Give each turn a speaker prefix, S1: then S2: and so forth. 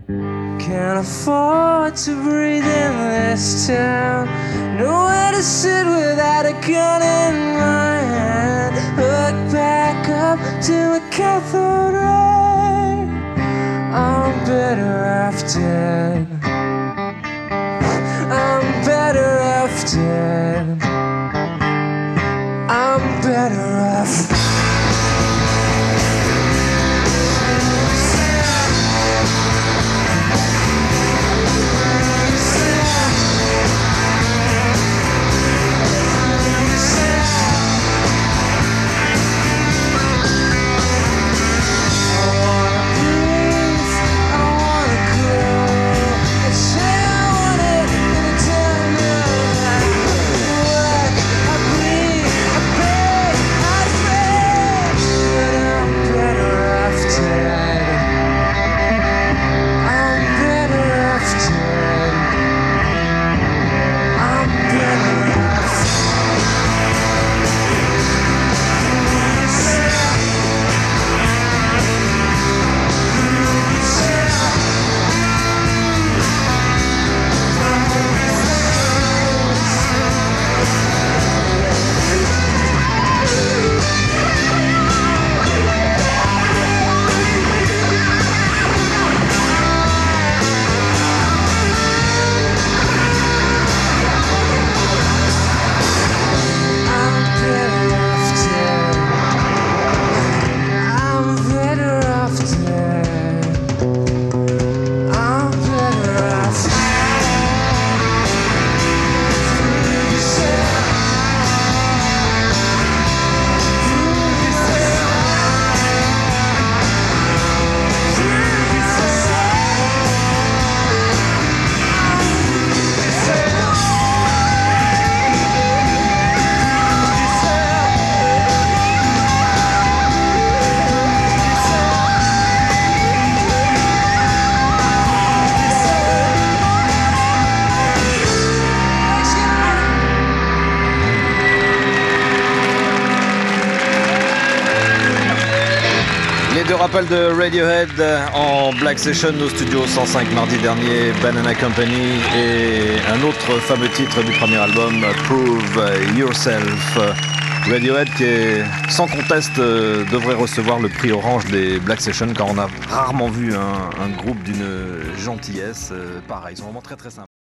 S1: Can't afford to breathe in this town. Nowhere to sit without a gun in my hand. Look back up to a cathode ray. I'm better off dead. I'm better off dead. I'm better off.
S2: Les deux rappels de Radiohead en Black Session au studio 105 mardi dernier, Banana Company, et un autre fameux titre du premier album, Prove Yourself. Radiohead qui est sans conteste devrait recevoir le prix Orange des Black Session, car on a rarement vu un groupe d'une gentillesse pareil. Ils sont vraiment très très sympas.